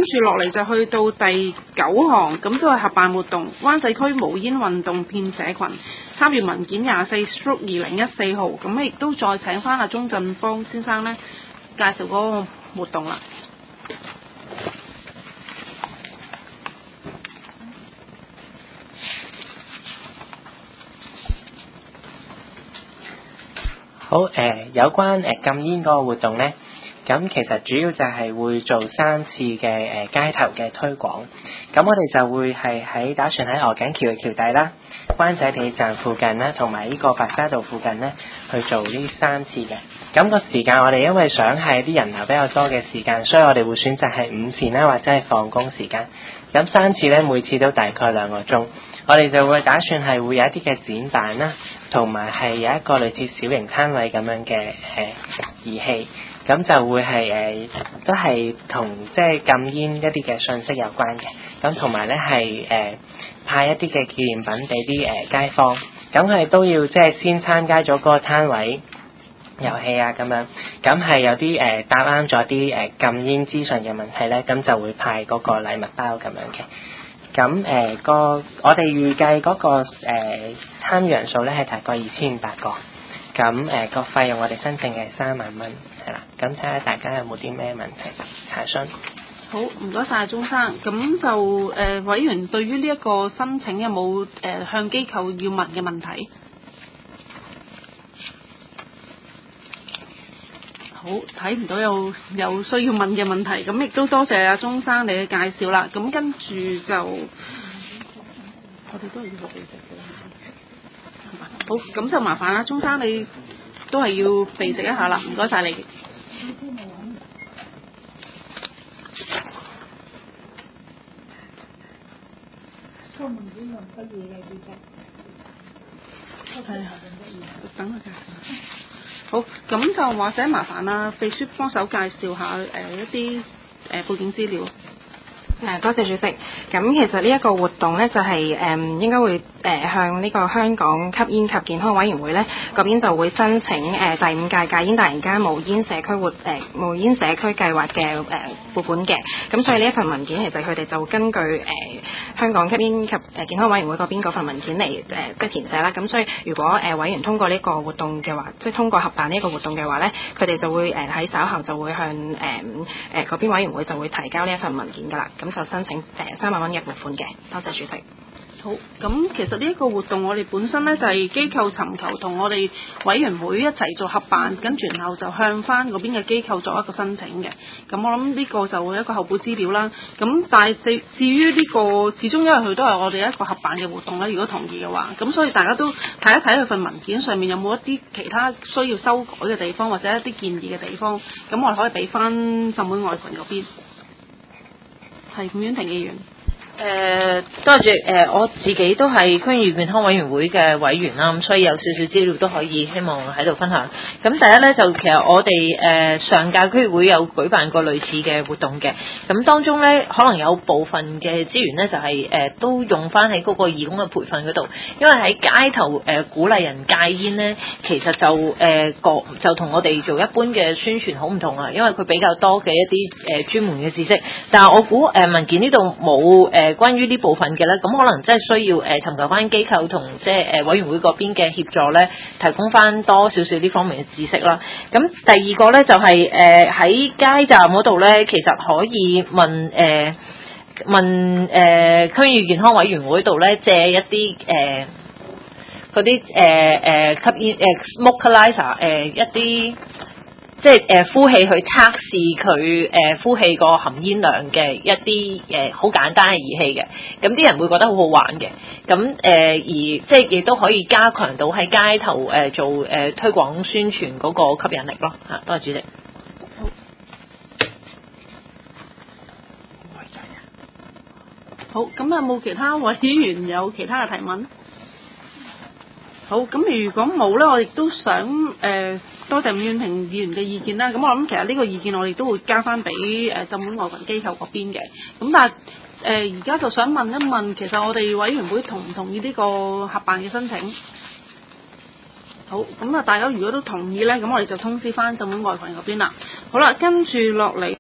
跟住落嚟就去到第9項，咁都係合辦活動，灣仔區無煙運動騙社群，參與文件24/2014號，咁亦都再請翻阿鍾振邦先生咧介紹嗰個活動啦。 好，有關禁煙嗰個活動咧，咁其實主要就係會做3次嘅街頭嘅推廣。咁我哋就會係打算喺鵝頸橋嘅橋底啦、灣仔地鐵站附近啦，同埋呢個白沙道附近咧去做呢3次嘅。咁個時間我哋因為想係啲人流比較多嘅時間，所以我哋會選擇係午前啦，或者係放工時間。咁3次咧，每次都大概2個鐘。我哋就會打算係會有一啲嘅展板啦，同埋係有一個類似小型攤位咁樣嘅儀器，咁就會係都係同即係禁煙一啲嘅信息有關嘅，咁同埋咧係派一啲嘅紀念品俾啲街坊，咁佢哋都要即係先參加咗嗰個攤位遊戲啊咁樣，咁係有啲答啱咗啲禁煙資訊嘅問題咧，咁就會派嗰個禮物包咁樣嘅。咁我哋預計嗰個參與人數咧係大概2500個，咁個費用我哋申請嘅3萬蚊，係啦。咁睇下大家有冇啲咩問題查詢。 好，唔該晒鍾生。咁就委員對於呢一個申請有冇向機構要問嘅問題？好，睇唔到有需要問嘅問題，咁亦都多謝阿鍾生你嘅介紹啦。咁跟住就，我哋都係要學備食嘅，好，咁就麻煩啦，鍾生你都係要備食一下啦，唔該晒你。個文件又唔得嘢嘅，其實係啊，等佢介紹。好，咁就或者麻煩啦，秘書幫手介紹下一啲背景資料。 多謝主席。咁其實呢一個活動呢，就係應該會向呢個香港吸煙及健康委員會呢嗰邊就會申請第5屆戒煙大人街無煙社區無煙社區計劃嘅撥款嘅。咁所以呢一份文件其實佢哋就根據香港吸煙及健康委員會嗰邊嗰份文件嚟即係填寫啦。咁所以如果委員通過呢個活動嘅話，即係通過合辦呢一個活動嘅話呢，佢哋就會喺稍後就會向嗰邊委員會就會提交呢一份文件㗎啦。咁就申請3萬蚊嘅撥款嘅，多謝主席。 好，咁其實呢一個活動我哋本身呢就係機構尋求同我哋委員會一齊做合辦，跟住然後就向翻嗰邊嘅機構作一個申請嘅。咁我諗呢個就會一個後補資料啦。咁但係至於呢個始終因為佢都係我哋一個合辦嘅活動啦，如果同意嘅話，咁所以大家都睇一睇佢份文件上面有冇一啲其他需要修改嘅地方，或者一啲建議嘅地方，咁我哋可以俾翻浸會外群嗰邊。係伍婉婷議員。 多謝我自己都係區議健康委員會嘅委員啦，咁所以有少少資料都可以希望喺度分享。咁第一呢，就其實我哋上屆區議會有舉辦過類似嘅活動嘅，咁當中呢，可能有部分嘅資源呢，就係都用翻喺嗰個義工嘅培訓嗰度，因為喺街頭鼓勵人戒煙呢，其實就同我哋做一般嘅宣傳好唔同啊，因為佢比較多嘅一啲專門嘅知識，但係我估文件呢度冇關於呢部分嘅咧，咁可能真係需要尋求翻機構同即係委員會嗰邊嘅協助咧，提供翻多少少呢方面嘅知識啦。咁第二個咧就係喺街站嗰度咧，其實可以問區議健康委員會度咧借一啲嗰啲吸煙smokealizer 一啲。即係呼氣去測試佢呼氣個含煙量嘅一啲好簡單嘅儀器嘅，咁啲人會覺得好好玩嘅，咁而即係亦都可以加強到喺街頭做推廣宣傳嗰個吸引力咯嚇。多謝主席。 好，咁有冇其他委員有其他嘅提問？好，咁如果冇咧，我亦都想多謝伍婉婷議員嘅意見啦。咁我諗其實呢個意見我哋都會加翻俾浸會外群機構嗰邊嘅。咁但係而家就想問一問，其實我哋委員會同唔同意呢個合辦嘅申請？好，咁大家如果都同意咧，咁我哋就通知翻浸會外群嗰邊啦。好啦，跟住落嚟。